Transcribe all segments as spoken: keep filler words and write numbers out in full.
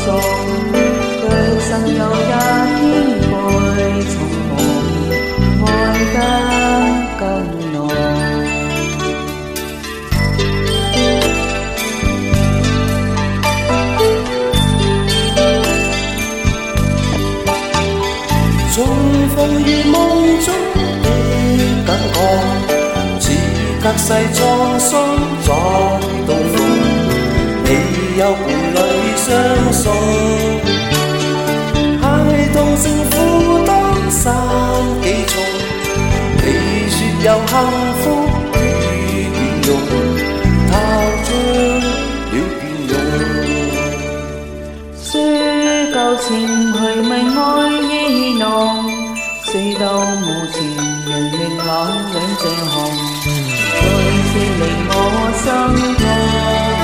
索，腳上有一天會從無愛得更濃。重逢如夢中的感覺，似隔世滄桑再度逢。你有伴侶相送，孩童成負擔生幾重？你說有幸福與變容，他將了變容。說舊情去迷愛意濃，誰道無情人令冷兩隻紅，再次令我心痛。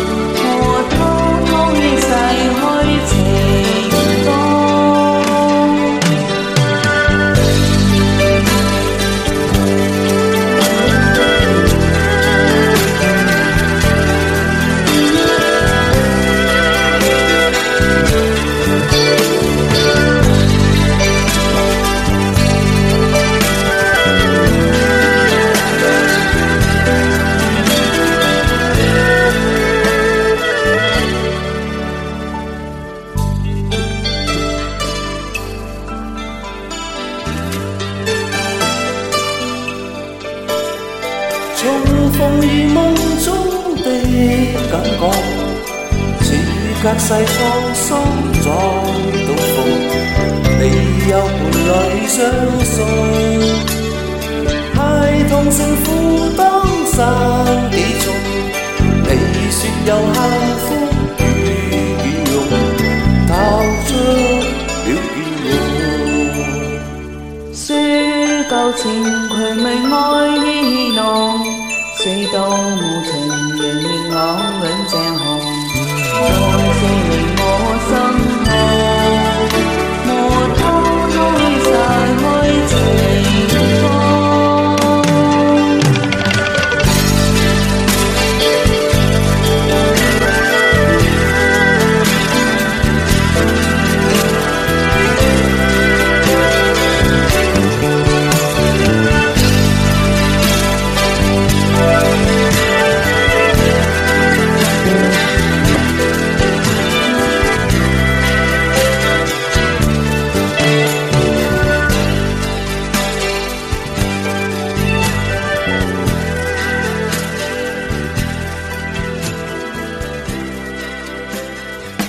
重逢如夢中的感覺，似隔世滄桑再度逢。你有伴侶相送，孩童成負擔生幾重？